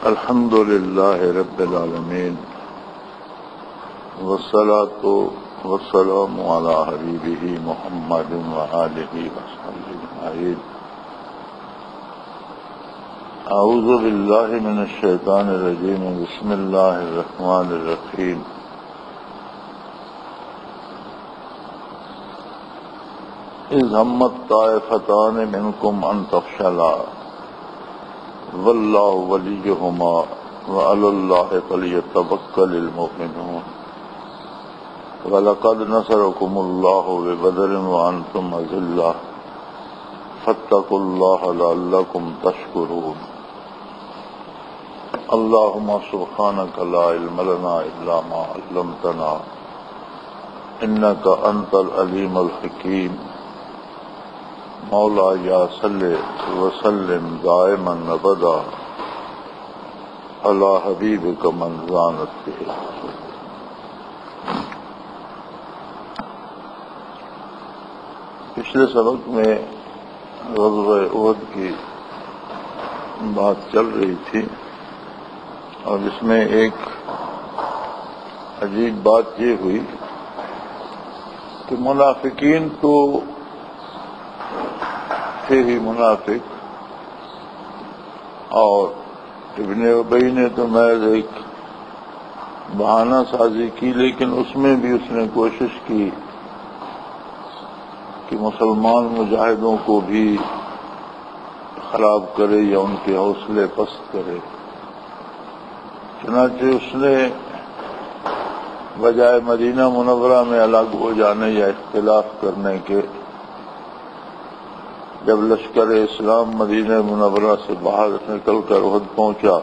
الحمد للہ رب العالمین والصلاة والسلام علی حبیبہ محمد وآلہ وصحبہ اجمعین۔ اعوذ باللہ من الشیطان الرجیم، بسم اللہ الرحمن الرحیم۔ اذ ہمت طائفتان منکم ان تفشلا واللہ ولیہما وعلی اللہ فلیتوکل المؤمنون۔ وَلَقَدْ نَصَرَكُمُ اللَّهُ بِبَدْرٍ وَأَنْتُمْ أَذِلَّةٌ فَاتَّقُوا اللَّهَ لَعَلَّكُمْ تَشْكُرُونَ۔ اللهم سبحانك لا علم لنا إلا ما علمتنا إنك أنت العليم الحكيم۔ مولاي صل وسلم دائما أبدا على حبيبك من زانت به۔ پچھلے سبق میں غزوہ احد کی بات چل رہی تھی، اور اس میں ایک عجیب بات یہ ہوئی کہ منافقین تو تھے ہی منافق، اور ابن ابی نے تو محض ایک بہانہ سازی کی، لیکن اس میں بھی اس نے کوشش کی کہ مسلمان مجاہدوں کو بھی خراب کرے یا ان کے حوصلے پست کرے۔ چنانچہ اس نے بجائے مدینہ منورہ میں الگ ہو جانے یا اختلاف کرنے کے، جب لشکر اسلام مدینہ منورہ سے باہر نکل کر احد پہنچا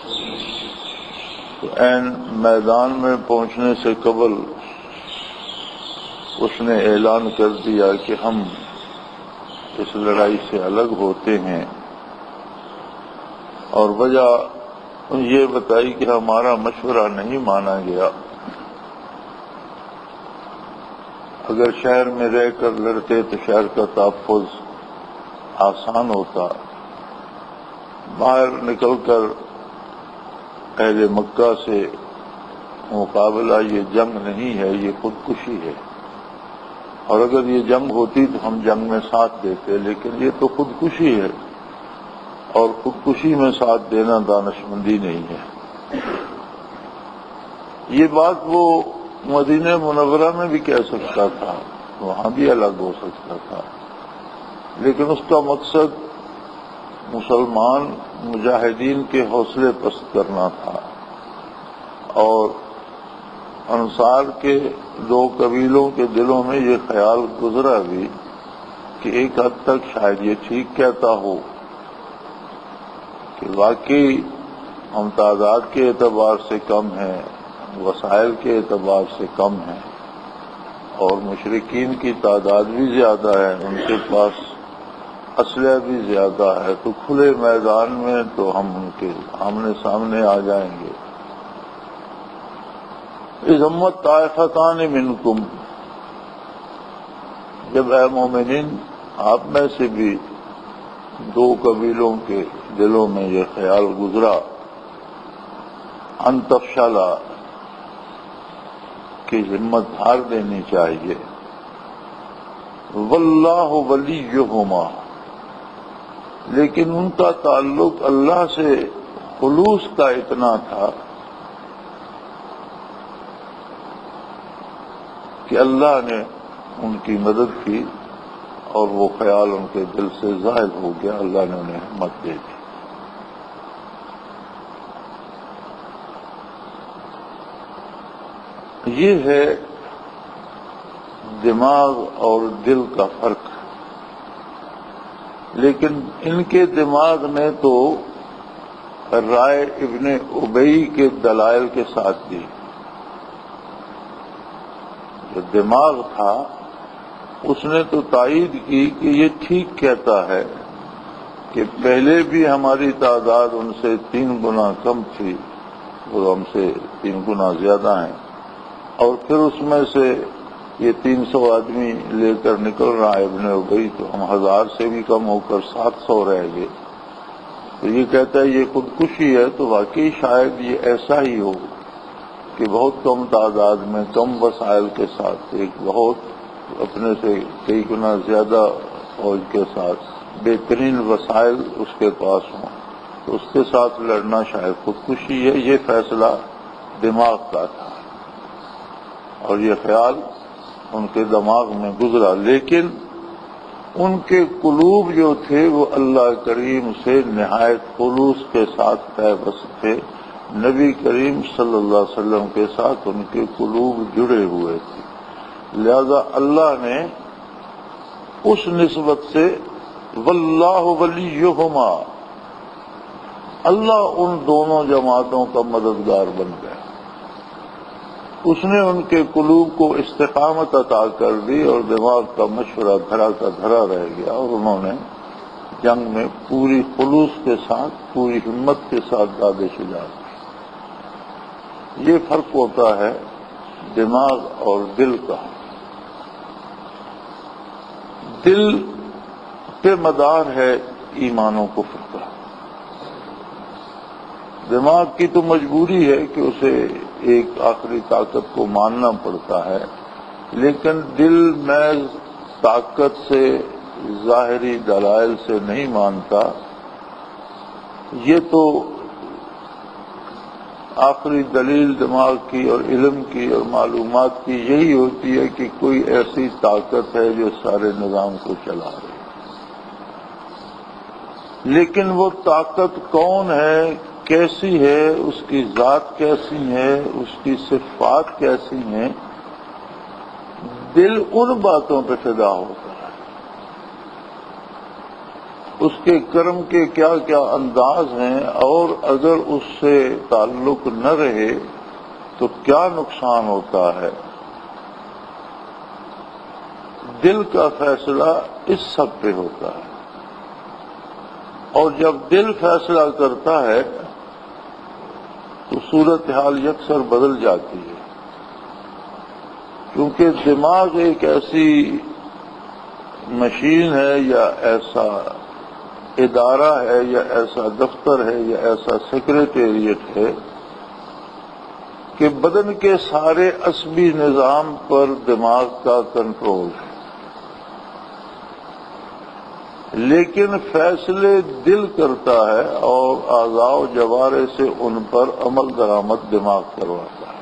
تو عین میدان میں پہنچنے سے قبل اس نے اعلان کر دیا کہ ہم اس لڑائی سے الگ ہوتے ہیں، اور وجہ یہ بتائی کہ ہمارا مشورہ نہیں مانا گیا۔ اگر شہر میں رہ کر لڑتے تو شہر کا تحفظ آسان ہوتا، باہر نکل کر اہل مکہ سے مقابلہ یہ جنگ نہیں ہے، یہ خودکشی ہے، اور اگر یہ جنگ ہوتی تو ہم جنگ میں ساتھ دیتے، لیکن یہ تو خودکشی ہے، اور خودکشی میں ساتھ دینا دانشمندی نہیں ہے۔ یہ بات وہ مدینہ منورہ میں بھی کہہ سکتا تھا، وہاں بھی الگ ہو سکتا تھا، لیکن اس کا مقصد مسلمان مجاہدین کے حوصلے پست کرنا تھا، اور انصار کے دو قبیلوں کے دلوں میں یہ خیال گزرا بھی کہ ایک حد تک شاید یہ ٹھیک کہتا ہو کہ واقعی ہم تعداد کے اعتبار سے کم ہیں، وسائل کے اعتبار سے کم ہیں، اور مشرکین کی تعداد بھی زیادہ ہے، ان کے پاس اسلحہ بھی زیادہ ہے، تو کھلے میدان میں تو ہم ان کے آمنے سامنے آ جائیں گے۔ اذ ہمت طائفتان منکم، جب اے مومنین آپ میں سے بھی دو قبیلوں کے دلوں میں یہ خیال گزرا ان تفشلا، کہ ہمت ہار دینی چاہیے، واللہ ولیہما، لیکن ان کا تعلق اللہ سے خلوص کا اتنا تھا کہ اللہ نے ان کی مدد کی، اور وہ خیال ان کے دل سے ظاہر ہو گیا، اللہ نے انہیں ہمت دے دی۔ یہ ہے دماغ اور دل کا فرق، لیکن ان کے دماغ نے تو رائے ابن ابی کے دلائل کے ساتھ دی۔ جو دماغ تھا اس نے تو تائید کی کہ یہ ٹھیک کہتا ہے کہ پہلے بھی ہماری تعداد ان سے 3 گنا کم تھی، وہ ہم سے 3 گنا زیادہ ہیں، اور پھر اس میں سے یہ 300 آدمی لے کر نکل رہا ہے ابن ابی، تو ہم 1000 سے بھی کم ہو کر 700 رہ گئے، تو یہ کہتا ہے یہ خودکشی ہے، تو واقعی شاید یہ ایسا ہی ہو کہ بہت کم تعداد میں کم وسائل کے ساتھ ایک بہت اپنے سے کئی گنا زیادہ فوج کے ساتھ بہترین وسائل اس کے پاس ہوں، تو اس کے ساتھ لڑنا شاید خودکشی ہے۔ یہ فیصلہ دماغ کا تھا اور یہ خیال ان کے دماغ میں گزرا، لیکن ان کے قلوب جو تھے وہ اللہ کریم سے نہایت خلوص کے ساتھ پیوست تھے، نبی کریم صلی اللہ علیہ وسلم کے ساتھ ان کے قلوب جڑے ہوئے تھے، لہذا اللہ نے اس نسبت سے واللہ ولیہما، اللہ ان دونوں جماعتوں کا مددگار بن گیا، اس نے ان کے قلوب کو استقامت عطا کر دی اور دماغ کا مشورہ دھرا کا دھرا رہ گیا، اور انہوں نے جنگ میں پوری خلوص کے ساتھ پوری ہمت کے ساتھ داد شجاعت کی۔ یہ فرق ہوتا ہے دماغ اور دل کا۔ دل پہ مدار ہے ایمان و کفر کا، دماغ کی تو مجبوری ہے کہ اسے ایک آخری طاقت کو ماننا پڑتا ہے، لیکن دل محض طاقت سے ظاہری دلائل سے نہیں مانتا۔ یہ تو آخری دلیل دماغ کی اور علم کی اور معلومات کی یہی ہوتی ہے کہ کوئی ایسی طاقت ہے جو سارے نظام کو چلا رہی ہے، لیکن وہ طاقت کون ہے، کیسی ہے، اس کی ذات کیسی ہے، اس کی صفات کیسی ہیں، دل ان باتوں پہ فدا ہوتا ہے، اس کے کرم کے کیا کیا انداز ہیں، اور اگر اس سے تعلق نہ رہے تو کیا نقصان ہوتا ہے۔ دل کا فیصلہ اس سب پہ ہوتا ہے، اور جب دل فیصلہ کرتا ہے تو صورتحال یکسر بدل جاتی ہے، کیونکہ دماغ ایک ایسی مشین ہے یا ایسا ادارہ ہے یا ایسا دفتر ہے یا ایسا سیکریٹریٹ ہے کہ بدن کے سارے عصبی نظام پر دماغ کا کنٹرول ہے، لیکن فیصلے دل کرتا ہے اور اعضاء و جوارے سے ان پر عمل درآمد دماغ کرواتا ہے۔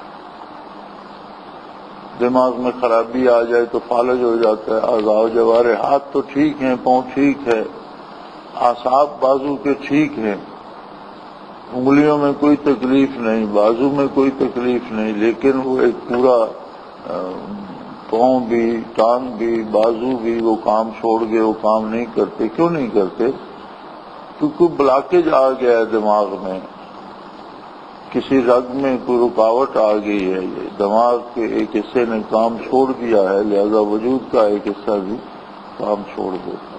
دماغ میں خرابی آ جائے تو فالج ہو جاتا ہے، اعضاء و جوارے، ہاتھ تو ٹھیک ہیں، پاؤں ٹھیک ہے، اعصاب بازو کے ٹھیک ہیں، انگلیوں میں کوئی تکلیف نہیں، بازو میں کوئی تکلیف نہیں، لیکن وہ ایک پورا پاؤں بھی، ٹانگ بھی، بازو بھی وہ کام چھوڑ گئے، وہ کام نہیں کرتے۔ کیوں نہیں کرتے؟ کیونکہ بلاکیج آ گیا ہے دماغ میں، کسی رگ میں کوئی رکاوٹ آ گئی ہے، دماغ کے ایک حصے نے کام چھوڑ دیا ہے، لہذا وجود کا ایک حصہ بھی کام چھوڑ دیتا ہے۔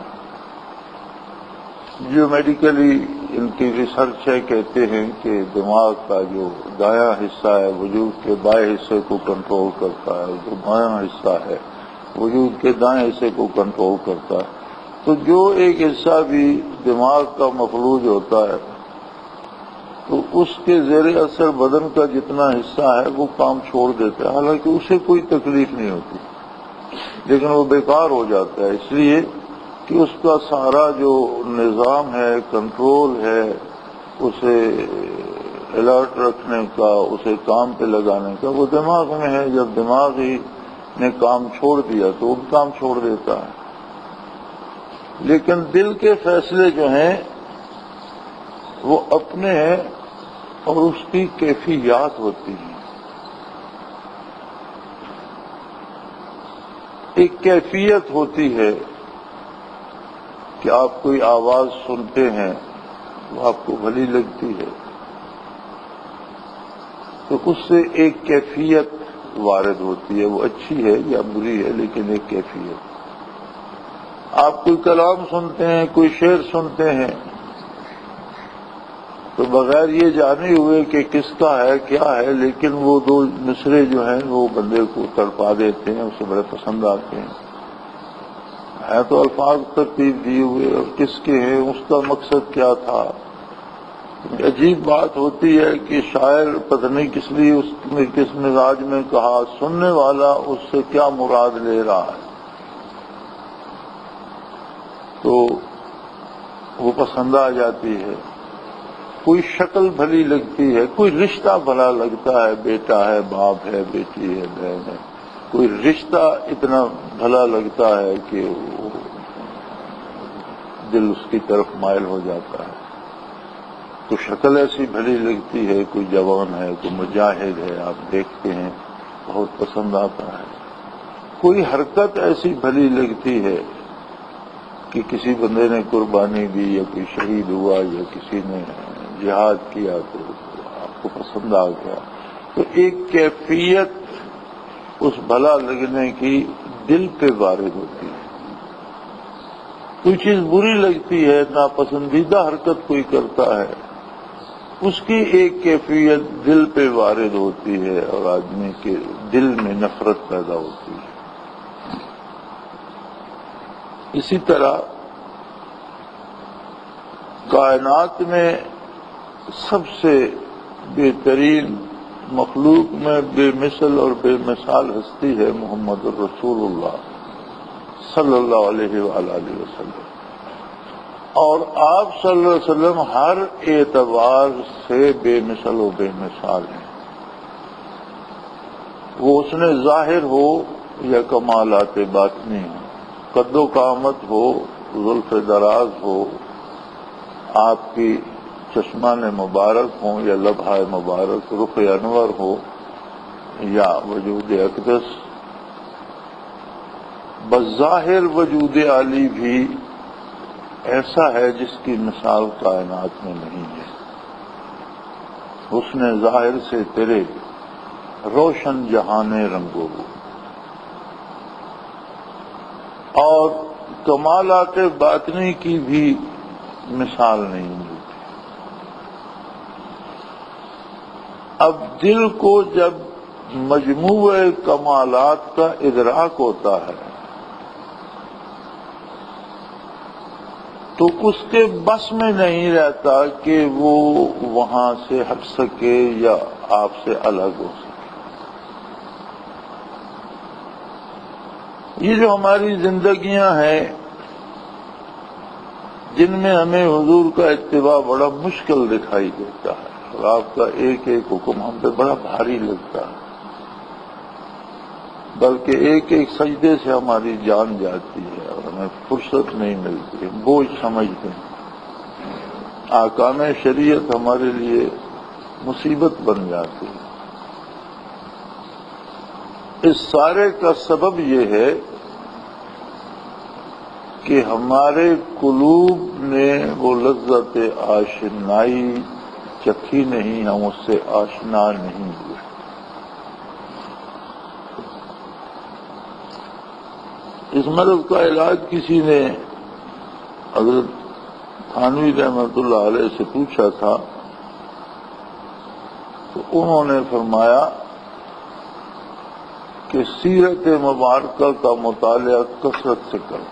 جو میڈیکلی ان کی ریسرچ ہے، کہتے ہیں کہ دماغ کا جو دایاں حصہ ہے وجود کے بائیں حصے کو کنٹرول کرتا ہے، جو بایاں حصہ ہے وجود کے دائیں حصے کو کنٹرول کرتا ہے۔ تو جو ایک حصہ بھی دماغ کا مفلوج ہوتا ہے تو اس کے زیر اثر بدن کا جتنا حصہ ہے وہ کام چھوڑ دیتا ہے، حالانکہ اسے کوئی تکلیف نہیں ہوتی، لیکن وہ بیکار ہو جاتا ہے، اس لیے کہ اس کا سارا جو نظام ہے، کنٹرول ہے، اسے الرٹ رکھنے کا، اسے کام پہ لگانے کا، وہ دماغ میں ہے۔ جب دماغ ہی نے کام چھوڑ دیا تو وہ کام چھوڑ دیتا ہے۔ لیکن دل کے فیصلے جو ہیں وہ اپنے ہیں اور اس کی کیفیات ہوتی ہیں۔ ایک کیفیت ہوتی ہے کہ آپ کوئی آواز سنتے ہیں، وہ آپ کو بھلی لگتی ہے تو اس سے ایک کیفیت وارد ہوتی ہے، وہ اچھی ہے یا بری ہے، لیکن ایک کیفیت۔ آپ کوئی کلام سنتے ہیں، کوئی شعر سنتے ہیں تو بغیر یہ جانے ہوئے کہ کس کا ہے کیا ہے، لیکن وہ دو مصرے جو ہیں وہ بندے کو تڑپا دیتے ہیں، اسے بڑے پسند آتے ہیں۔ ہے تو الفاظ ترتیب دیے ہوئے، اور کس کے ہیں، اس کا مقصد کیا تھا، عجیب بات ہوتی ہے کہ شاعر پتہ نہیں کس لیے اس نے کس مزاج میں کہا، سننے والا اس سے کیا مراد لے رہا ہے، تو وہ پسند آ جاتی ہے۔ کوئی شکل بھلی لگتی ہے، کوئی رشتہ بھلا لگتا ہے، بیٹا ہے، باپ ہے، بیٹی ہے، بہن ہے، کوئی رشتہ اتنا بھلا لگتا ہے کہ وہ دل اس کی طرف مائل ہو جاتا ہے۔ تو شکل ایسی بھلی لگتی ہے، کوئی جوان ہے، کوئی مجاہد ہے، آپ دیکھتے ہیں بہت پسند آتا ہے۔ کوئی حرکت ایسی بھلی لگتی ہے کہ کسی بندے نے قربانی دی یا کوئی شہید ہوا یا کسی نے جہاد کیا تو آپ کو پسند آ گیا۔ تو ایک کیفیت اس بھلا لگنے کی دل پہ وارد ہوتی ہے۔ کوئی چیز بری لگتی ہے، ناپسندیدہ حرکت کوئی کرتا ہے، اس کی ایک کیفیت دل پہ وارد ہوتی ہے اور آدمی کے دل میں نفرت پیدا ہوتی ہے۔ اسی طرح کائنات میں سب سے بہترین مخلوق میں بے مثل اور بے مثال ہستی ہے محمد الرسول اللہ صلی اللہ علیہ وآلہ وسلم، اور آپ صلی اللہ علیہ وسلم ہر اعتبار سے بے مثل و بے مثال ہیں۔ وہ حسن ظاہر ہو یا کمالات باطنی ہو، قد و قامت ہو، زلف دراز ہو، آپ کی چشمان مبارک ہوں یا لبھہ مبارک، رخ انور ہو یا وجود اقدس، بظاہر وجود عالی بھی ایسا ہے جس کی مثال کائنات میں نہیں ہے۔ حسن ظاہر سے تیرے روشن جہان رنگو، اور کمالات باطنی کی بھی مثال نہیں ملتی۔ اب دل کو جب مجموع کمالات کا ادراک ہوتا ہے تو اس کے بس میں نہیں رہتا کہ وہ وہاں سے ہٹ سکے یا آپ سے الگ ہو سکے۔ یہ جو ہماری زندگیاں ہیں جن میں ہمیں حضور کا اتباع بڑا مشکل دکھائی دیتا ہے اور آپ کا ایک ایک حکم ہم پہ بڑا بھاری لگتا ہے، بلکہ ایک ایک سجدے سے ہماری جان جاتی ہے اور ہمیں فرصت نہیں ملتی، بوجھ سمجھتے ہیں۔ احکام شریعت ہمارے لیے مصیبت بن جاتی ہے۔ اس سارے کا سبب یہ ہے کہ ہمارے قلوب نے وہ لذت آشنائی چکھی نہیں، ہم اس سے آشنا نہیں ہوئے۔ اس مرض کا علاج کسی نے حضرت تھانوی رحمۃ اللہ علیہ سے پوچھا تھا تو انہوں نے فرمایا کہ سیرت مبارکہ کا مطالعہ کثرت سے کرو۔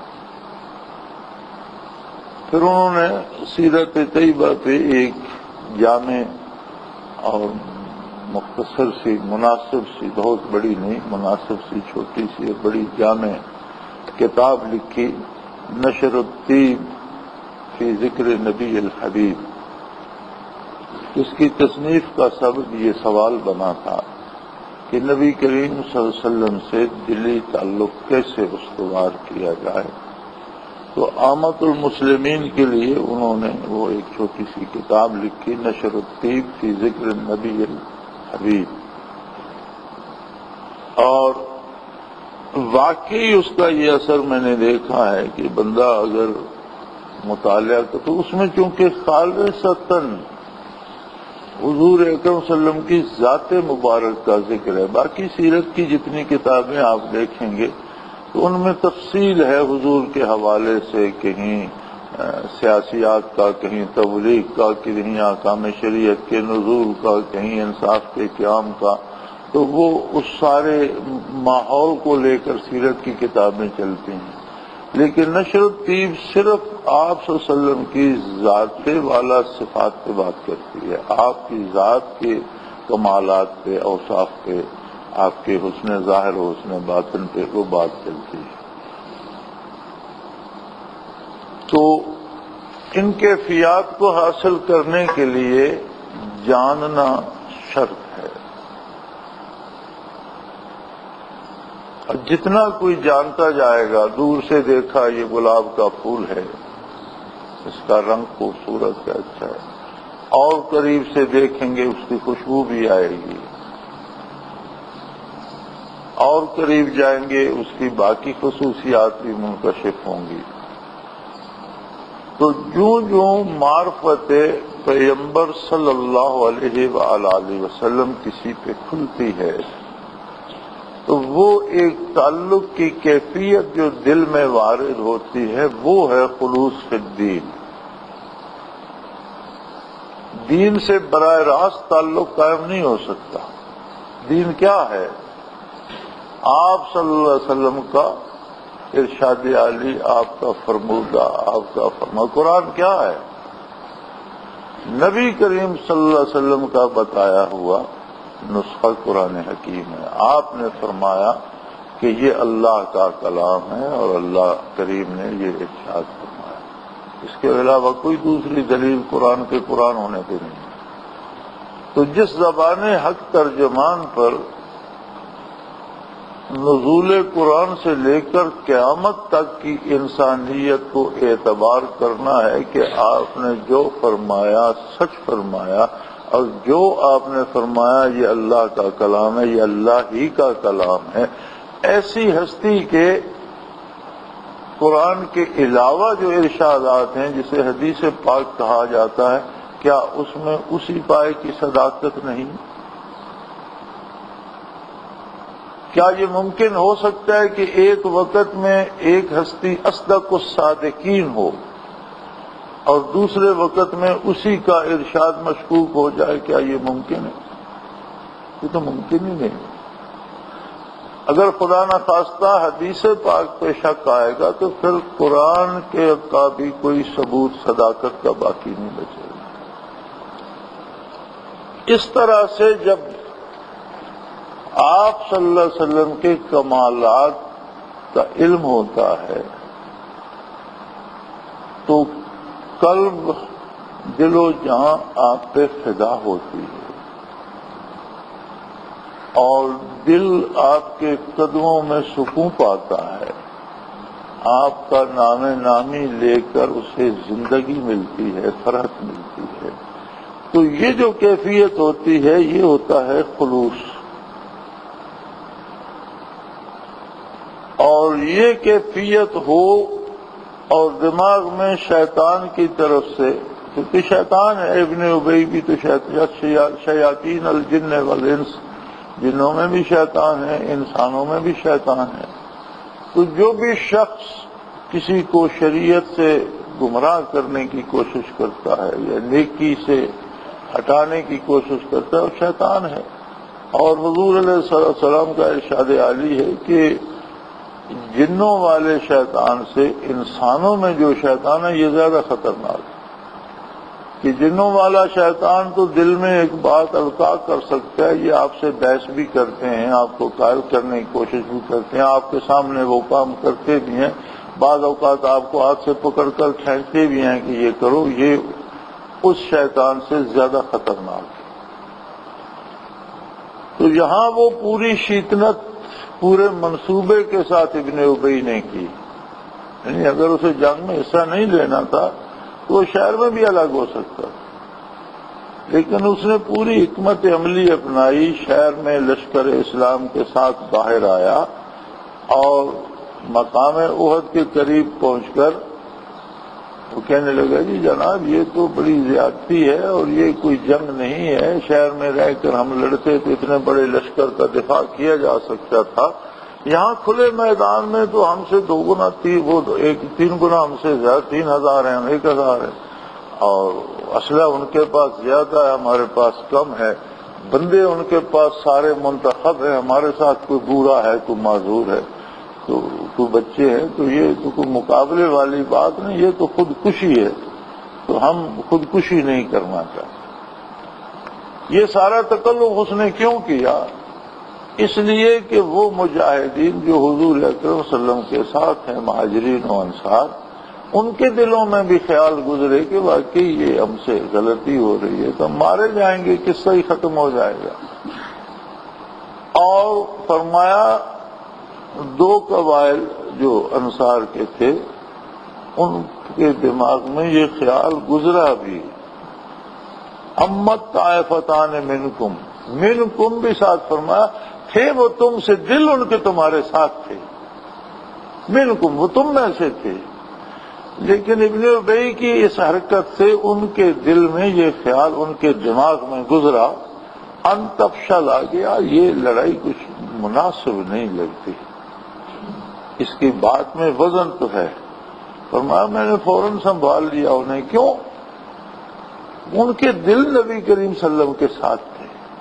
پھر انہوں نے سیرت طیبہ پہ ایک جامع اور مختصر سی، مناسب سی، بہت بڑی نہیں، مناسب سی، چھوٹی سی بڑی جامع کتاب لکھی، نشر الطیب فی ذکر نبی الحبیب۔ اس کی تصنیف کا سبب یہ سوال بنا تھا کہ نبی کریم صلی اللہ علیہ وسلم سے دلی تعلق کیسے استوار کیا جائے، تو عامت المسلمین کے لیے انہوں نے وہ ایک چھوٹی سی کتاب لکھی، نشر الطیب فی ذکر نبی الحبیب، اور واقعی اس کا یہ اثر میں نے دیکھا ہے کہ بندہ اگر مطالعہ کرے تو اس میں چونکہ خالصتاً حضور اکرم صلی اللہ علیہ وسلم کی ذات مبارک کا ذکر ہے، باقی سیرت کی جتنی کتابیں آپ دیکھیں گے تو ان میں تفصیل ہے حضور کے حوالے سے، کہیں سیاسیات کا، کہیں تبلیغ کا، کہیں احکام شریعت کے نزول کا، کہیں انصاف کے قیام کا، تو وہ اس سارے ماحول کو لے کر سیرت کی کتابیں چلتی ہیں۔ لیکن نشر الطیب صرف آپ صلی اللہ علیہ وسلم کی ذات والا صفات پہ بات کرتی ہے، آپ کی ذات کے کمالات پہ، اوصاف پہ، آپ کے حسن ظاہر و حسن باطن پہ وہ بات چلتی ہے۔ تو ان کیفیات کو حاصل کرنے کے لیے جاننا شرط ہے، اور جتنا کوئی جانتا جائے گا، دور سے دیکھا یہ گلاب کا پھول ہے، اس کا رنگ خوبصورت ہے، اچھا ہے، اور قریب سے دیکھیں گے اس کی خوشبو بھی آئے گی، اور قریب جائیں گے اس کی باقی خصوصیات بھی منکشف ہوں گی۔ تو جو معرفت پیغمبر صلی اللہ علیہ وآلہ وسلم کسی پہ کھلتی ہے تو وہ ایک تعلق کی کیفیت جو دل میں وارد ہوتی ہے وہ ہے خلوص فی الدین۔ دین سے براہ راست تعلق قائم نہیں ہو سکتا۔ دین کیا ہے؟ آپ صلی اللہ علیہ وسلم کا ارشاد عالی، آپ کا فرمودہ، آپ کا قرآن کیا ہے؟ نبی کریم صلی اللہ علیہ وسلم کا بتایا ہوا نسخہ قرآن حکیم ہے۔ آپ نے فرمایا کہ یہ اللہ کا کلام ہے اور اللہ کریم نے یہ ارشاد فرمایا، اس کے علاوہ کوئی دوسری دلیل قرآن کے قرآن ہونے پہ نہیں۔ تو جس زبان حق ترجمان پر نزول قرآن سے لے کر قیامت تک کی انسانیت کو اعتبار کرنا ہے کہ آپ نے جو فرمایا سچ فرمایا، اور جو آپ نے فرمایا یہ اللہ کا کلام ہے، یہ اللہ ہی کا کلام ہے، ایسی ہستی کے قرآن کے علاوہ جو ارشادات ہیں جسے حدیث پاک کہا جاتا ہے، کیا اس میں اسی پائے کی صداقت نہیں؟ کیا یہ ممکن ہو سکتا ہے کہ ایک وقت میں ایک ہستی اصدق الصادقین ہو اور دوسرے وقت میں اسی کا ارشاد مشکوک ہو جائے؟ کیا یہ ممکن ہے؟ یہ تو ممکن ہی نہیں۔ اگر خدا نخواستہ حدیث پاک پہ شک آئے گا تو پھر قرآن کے کا بھی کوئی ثبوت صداقت کا باقی نہیں بچے گا۔ اس طرح سے جب آپ صلی اللہ علیہ وسلم کے کمالات کا علم ہوتا ہے تو قلب، دل و جان آپ پہ فدا ہوتی ہے، اور دل آپ کے قدموں میں سکون پاتا ہے، آپ کا نام نامی لے کر اسے زندگی ملتی ہے، فرحت ملتی ہے۔ تو یہ جو کیفیت ہوتی ہے یہ ہوتا ہے خلوص، اور یہ کیفیت ہو اور دماغ میں شیطان کی طرف سے، کیونکہ شیطان ہے، ابن ابی بھی تو شیاطین الجن والانس، جنوں میں بھی شیطان ہے، انسانوں میں بھی شیطان ہے۔ تو جو بھی شخص کسی کو شریعت سے گمراہ کرنے کی کوشش کرتا ہے یا نیکی سے ہٹانے کی کوشش کرتا ہے وہ شیطان ہے۔ اور حضور علیہ السلام کا ارشاد عالی ہے کہ جنوں والے شیطان سے انسانوں میں جو شیطان ہے یہ زیادہ خطرناک ہے، کہ جنوں والا شیطان تو دل میں ایک بات القاء کر سکتا ہے، یہ آپ سے بحث بھی کرتے ہیں، آپ کو قائل کرنے کی کوشش بھی کرتے ہیں، آپ کے سامنے وہ کام کرتے بھی ہیں، بعض اوقات آپ کو ہاتھ سے پکڑ کر کھینچتے بھی ہیں کہ یہ کرو، یہ اس شیطان سے زیادہ خطرناک ہے۔ تو یہاں وہ پوری شیطنت پورے منصوبے کے ساتھ ابن ابی نے کی، یعنی اگر اسے جنگ میں حصہ نہیں لینا تھا تو وہ شہر میں بھی الگ ہو سکتا تھا، لیکن اس نے پوری حکمت عملی اپنائی، شہر میں لشکر اسلام کے ساتھ باہر آیا اور مقام احد کے قریب پہنچ کر وہ کہنے لگا جی جناب یہ تو بڑی زیادتی ہے اور یہ کوئی جنگ نہیں ہے، شہر میں رہ کر ہم لڑتے تو اتنے بڑے لشکر کا دفاع کیا جا سکتا تھا، یہاں کھلے میدان میں تو ہم سے 2 گنا 3 گنا ہم سے زیادہ، 3000 ہیں، ہم 1000 ہیں، اور اسلحہ ان کے پاس زیادہ ہے، ہمارے پاس کم ہے، بندے ان کے پاس سارے منتخب ہیں، ہمارے ساتھ کوئی بورا ہے، کوئی معذور ہے۔ تو کوئی بچے ہیں تو یہ تو کوئی مقابلے والی بات نہیں، یہ تو خودکشی ہے، تو ہم خودکشی نہیں کرنا چاہتے۔ یہ سارا تکلف اس نے کیوں کیا؟ اس لیے کہ وہ مجاہدین جو حضور اکرم صلی اللہ علیہ وسلم کے ساتھ ہیں، مہاجرین و انصار، ان کے دلوں میں بھی خیال گزرے کہ واقعی یہ ہم سے غلطی ہو رہی ہے، تو ہم مارے جائیں گے، قصہ ہی ختم ہو جائے گا۔ اور فرمایا 2 قبائل جو انصار کے تھے ان کے دماغ میں یہ خیال گزرا بھی، امت طائفتان منکم، منکم بھی ساتھ فرمایا، تھے وہ تم سے، دل ان کے تمہارے ساتھ تھے، منکم وہ تم میں سے تھے، لیکن ابن ابی کی اس حرکت سے ان کے دل میں یہ خیال ان کے دماغ میں گزرا، ان تفشل آ گیا، یہ لڑائی کچھ مناسب نہیں لگتی، اس کی بات میں وزن تو ہے۔ فرمایا میں نے فوراً سنبھال لیا انہیں، کیوں؟ ان کے دل نبی کریم صلی اللہ علیہ وسلم کے ساتھ تھے،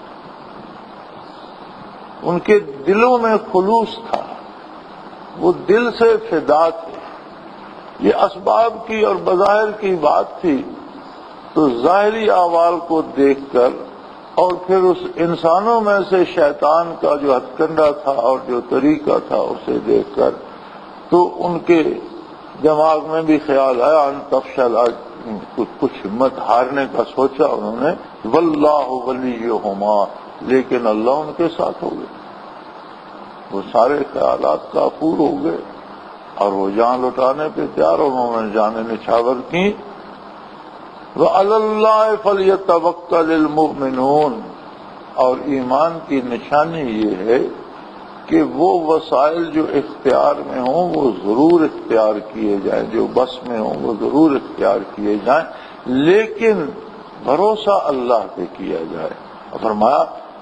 ان کے دلوں میں خلوص تھا، وہ دل سے فدا تھے۔ یہ اسباب کی اور بظاہر کی بات تھی، تو ظاہری احوال کو دیکھ کر اور پھر اس انسانوں میں سے شیطان کا جو ہتھ کنڈا تھا اور جو طریقہ تھا اسے دیکھ کر تو ان کے دماغ میں بھی خیال آیا، ان تفشل، کچھ ہمت ہارنے کا سوچا انہوں نے، واللہ ولیہما، لیکن اللہ ان کے ساتھ ہو گئے، وہ سارے خیالات کافور ہو گئے اور وہ جان لٹانے پہ تیار، انہوں نے جانیں نچھاور کی۔ وَعَلَى اللَّهِ فَلْيَتَوَكَّلِ الْمُؤْمِنُونَ، اور ایمان کی نشانی یہ ہے کہ وہ وسائل جو اختیار میں ہوں وہ ضرور اختیار کیے جائیں، جو بس میں ہوں وہ ضرور اختیار کیے جائیں، لیکن بھروسہ اللہ پہ کیا جائے۔ فرمایا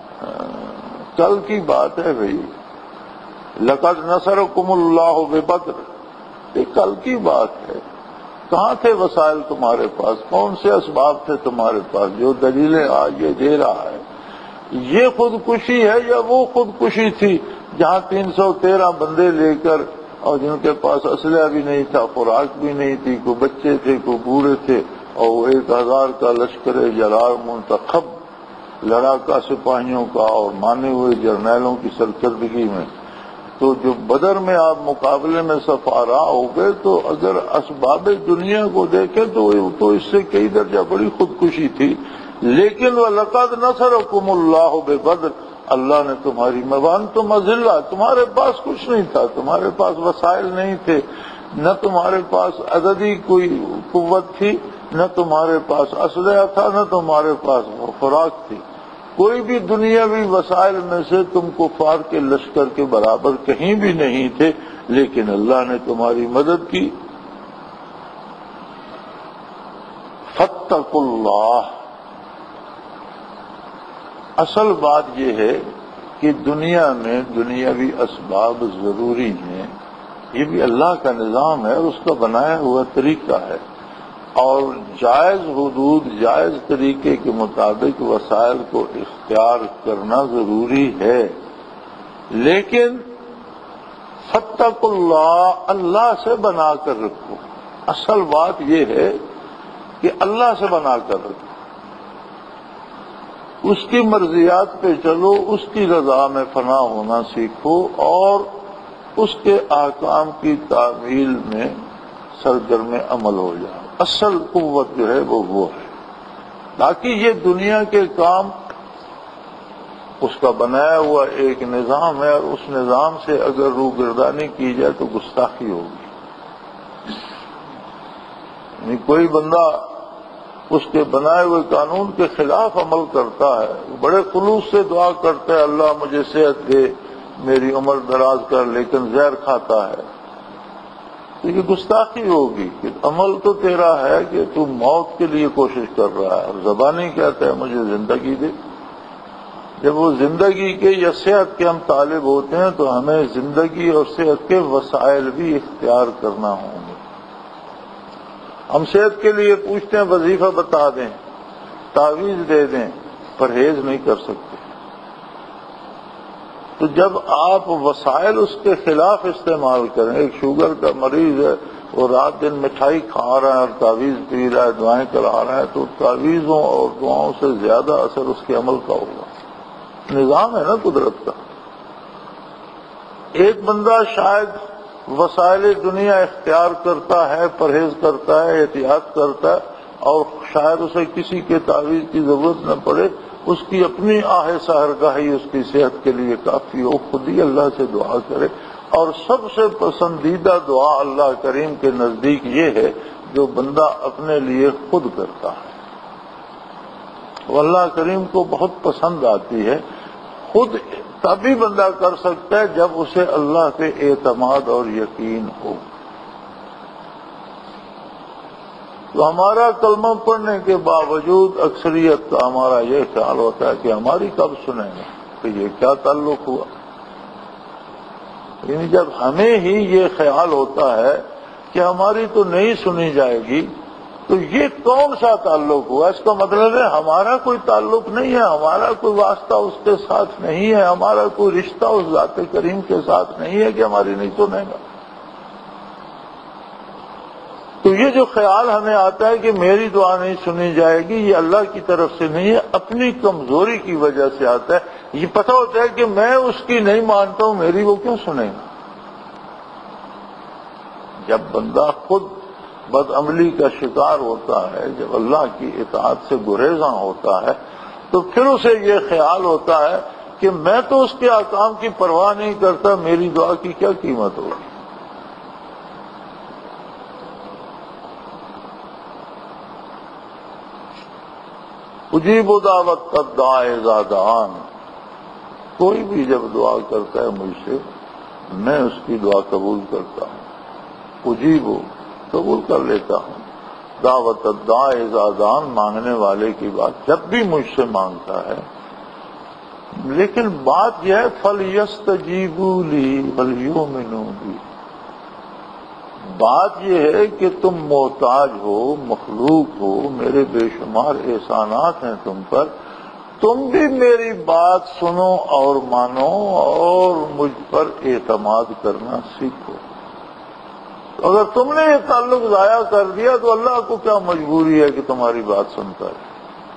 کل کی بات ہے بھئی، لَقَدْ نَصَرَكُمُ اللَّهُ بِبَدْرٍ، یہ کل کی بات ہے، کہاں تھے وسائل تمہارے پاس؟ کون سے اسباب تھے تمہارے پاس جو دلیلیں آج یہ دے رہا ہے؟ یہ خودکشی ہے یا وہ خودکشی تھی جہاں 313 بندے لے کر، اور جن کے پاس اسلحہ بھی نہیں تھا، خوراک بھی نہیں تھی، کوئی بچے تھے، کوئی بوڑھے تھے، اور وہ 1000 کا لشکر جلال منتخب لڑاکا سپاہیوں کا اور مانے ہوئے جرنیلوں کی سرکردگی میں، تو جو بدر میں آپ مقابلے میں سفارا ہو گئے، تو اگر اسباب دنیا کو دیکھیں تو اس سے کئی درجہ بڑی خودکشی تھی، لیکن وَلَقَدْ نَصَرَكُمُ اللَّهُ بِبَدْرٍ، اللہ نے تمہاری وَأَنْتُمْ أَذِلَّةٌ، تمہارے پاس کچھ نہیں تھا، تمہارے پاس وسائل نہیں تھے، نہ تمہارے پاس عددی کوئی قوت تھی، نہ تمہارے پاس اسلحہ تھا، نہ تمہارے پاس خوراک تھی، کوئی بھی دنیاوی وسائل میں سے تم کفار کے لشکر کے برابر کہیں بھی نہیں تھے، لیکن اللہ نے تمہاری مدد کی۔ فاتقوا اللہ، اصل بات یہ ہے کہ دنیا میں دنیاوی اسباب ضروری ہیں، یہ بھی اللہ کا نظام ہے اور اس کا بنایا ہوا طریقہ ہے، اور جائز حدود، جائز طریقے کے مطابق وسائل کو اختیار کرنا ضروری ہے، لیکن فاتقوا اللہ، اللہ سے بنا کر رکھو۔ اصل بات یہ ہے کہ اللہ سے بنا کر رکھو، اس کی مرضیات پہ چلو، اس کی رضا میں فنا ہونا سیکھو، اور اس کے احکام کی تعمیل میں سرگرم عمل ہو جاؤ۔ اصل قوت جو ہے وہ ہے، باقی یہ دنیا کے کام اس کا بنایا ہوا ایک نظام ہے، اور اس نظام سے اگر روگردانی کی جائے تو گستاخی ہوگی۔ یعنی کوئی بندہ اس کے بنائے ہوئے قانون کے خلاف عمل کرتا ہے، بڑے خلوص سے دعا کرتا ہے اللہ مجھے صحت دے، میری عمر دراز کر، لیکن زہر کھاتا ہے، تو یہ گستاخی ہوگی کہ عمل تو تیرا ہے کہ تو موت کے لیے کوشش کر رہا ہے، اور زبانی کہتا ہے مجھے زندگی دے۔ جب وہ زندگی کے یا صحت کے ہم طالب ہوتے ہیں تو ہمیں زندگی اور صحت کے وسائل بھی اختیار کرنا ہوں گے۔ ہم صحت کے لیے پوچھتے ہیں وظیفہ بتا دیں، تعویذ دے دیں، پرہیز نہیں کر سکتے، تو جب آپ وسائل اس کے خلاف استعمال کریں، ایک شوگر کا مریض ہے، وہ رات دن مٹھائی کھا رہا ہے اور تعویذ پی رہا ہے، دعائیں کرا رہا ہے، تو تعویذوں اور دعاؤں سے زیادہ اثر اس کے عمل کا ہوگا۔ نظام ہے نا قدرت کا۔ ایک بندہ شاید وسائل دنیا اختیار کرتا ہے، پرہیز کرتا ہے، احتیاط کرتا ہے، اور شاید اسے کسی کے تعویذ کی ضرورت نہ پڑے، اس کی اپنی آہ سحرگاہی اس کی صحت کے لیے کافی ہو، خود ہی اللہ سے دعا کرے۔ اور سب سے پسندیدہ دعا اللہ کریم کے نزدیک یہ ہے جو بندہ اپنے لیے خود کرتا ہے، وہ اللہ کریم کو بہت پسند آتی ہے۔ خود تبھی بندہ کر سکتا ہے جب اسے اللہ پہ اعتماد اور یقین ہو۔ تو ہمارا کلمہ پڑھنے کے باوجود اکثریت کا ہمارا یہ خیال ہوتا ہے کہ ہماری کب سنیں گے، تو یہ کیا تعلق ہوا؟ یعنی جب ہمیں ہی یہ خیال ہوتا ہے کہ ہماری تو نہیں سنی جائے گی، تو یہ کون سا تعلق ہوا؟ اس کا مطلب ہے ہمارا کوئی تعلق نہیں ہے، ہمارا کوئی واسطہ اس کے ساتھ نہیں ہے، ہمارا کوئی رشتہ اس ذات کریم کے ساتھ نہیں ہے کہ ہماری نہیں سنے گا۔ تو یہ جو خیال ہمیں آتا ہے کہ میری دعا نہیں سنی جائے گی، یہ اللہ کی طرف سے نہیں ہے، اپنی کمزوری کی وجہ سے آتا ہے۔ یہ پتہ ہوتا ہے کہ میں اس کی نہیں مانتا ہوں، میری وہ کیوں سنے گا؟ جب بندہ خود بد عملی کا شکار ہوتا ہے، جب اللہ کی اطاعت سے گریزاں ہوتا ہے، تو پھر اسے یہ خیال ہوتا ہے کہ میں تو اس کے احکام کی پرواہ نہیں کرتا، میری دعا کی کیا قیمت ہوگی؟ اجیب دعوت الداعی اذا دعان، کوئی بھی جب دعا کرتا ہے مجھ سے، میں اس کی دعا قبول کرتا ہوں، اجیب قبول کر لیتا ہوں دعوت الداعی اذا دعان، مانگنے والے کی بات جب بھی مجھ سے مانگتا ہے۔ لیکن بات یہ ہے فَلْيَسْتَجِيبُوا لِي وَلْيُؤْمِنُوا بِي، بات یہ ہے کہ تم محتاج ہو، مخلوق ہو، میرے بے شمار احسانات ہیں تم پر، تم بھی میری بات سنو اور مانو اور مجھ پر اعتماد کرنا سیکھو۔ اگر تم نے یہ تعلق ضائع کر دیا تو اللہ کو کیا مجبوری ہے کہ تمہاری بات سنتا ہے؟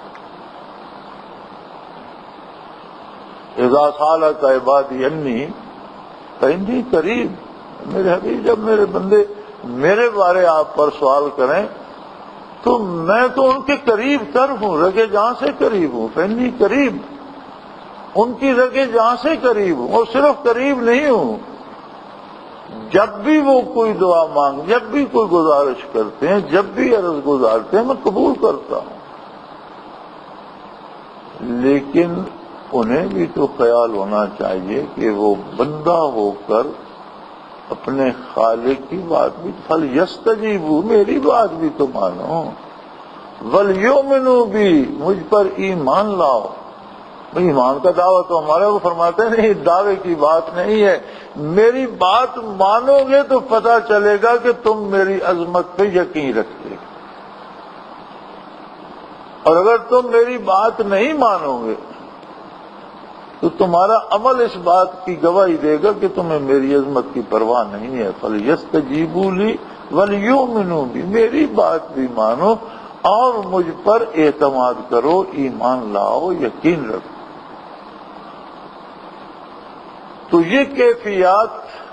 اذا سالک عبادی انی فانی قریب، میرے حبیب جب میرے بندے میرے بارے آپ پر سوال کریں تو میں تو ان کے قریب تر ہوں، رگے جہاں سے قریب ہوں، فانی قریب، ان کی رگے جہاں سے قریب ہوں، اور صرف قریب نہیں ہوں، جب بھی وہ کوئی دعا مانگ، جب بھی کوئی گزارش کرتے ہیں، جب بھی عرض گزارتے ہیں، میں قبول کرتا ہوں۔ لیکن انہیں بھی تو خیال ہونا چاہیے کہ وہ بندہ ہو کر اپنے خالق کی بات بھی فَلْيَسْتَجِيبُوا، میری بات بھی تو مانو، وَلْيُؤْمِنُوا بِي، مجھ پر ایمان لاؤ۔ ایمان کا دعویٰ تو ہمارے وہ فرماتے ہیں نہیں، دعوے کی بات نہیں ہے، میری بات مانو گے تو پتہ چلے گا کہ تم میری عظمت پہ یقین رکھتے، اور اگر تم میری بات نہیں مانو گے تو تمہارا عمل اس بات کی گواہی دے گا کہ تمہیں میری عظمت کی پرواہ نہیں ہے۔ فَلْيَسْتَجِيبُوا لِي وَلْيُؤْمِنُوا بِي، میری بات بھی مانو اور مجھ پر اعتماد کرو، ایمان لاؤ، یقین رکھو۔ تو یہ کیفیات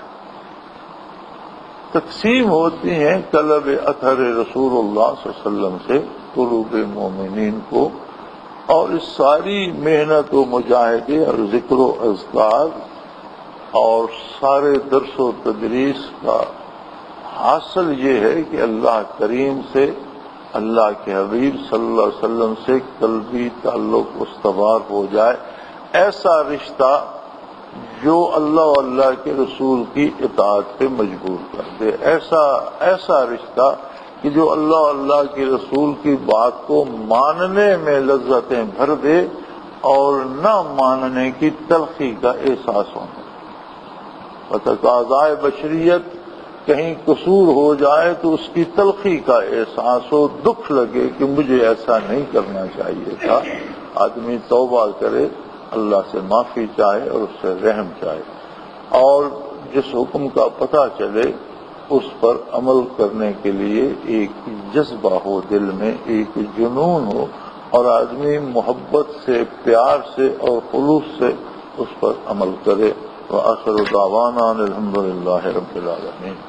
تقسیم ہوتی ہیں طلب اثر رسول اللہ صلی اللہ علیہ وسلم سے قلوب مومنین کو، اور اس ساری محنت و مجاہدے اور ذکر و اذکار اور سارے درس و تدریس کا حاصل یہ ہے کہ اللہ کریم سے، اللہ کے حبیب صلی اللہ علیہ وسلم سے قلبی تعلق استوار ہو جائے، ایسا رشتہ جو اللہ و اللہ کے رسول کی اطاعت پہ مجبور کر دے، ایسا رشتہ کہ جو اللہ اللہ کے رسول کی بات کو ماننے میں لذتیں بھر دے اور نہ ماننے کی تلخی کا احساس ہونا۔ تقاضائے بشریت کہیں قصور ہو جائے تو اس کی تلخی کا احساس ہو، دکھ لگے کہ مجھے ایسا نہیں کرنا چاہیے تھا، آدمی توبہ کرے، اللہ سے معافی چاہے اور اس سے رحم چاہے، اور جس حکم کا پتہ چلے اس پر عمل کرنے کے لیے ایک جذبہ ہو، دل میں ایک جنون ہو، اور آدمی محبت سے، پیار سے اور خلوص سے اس پر عمل کرے۔ وآخر دعوانا الحمد للہ رب العالمین۔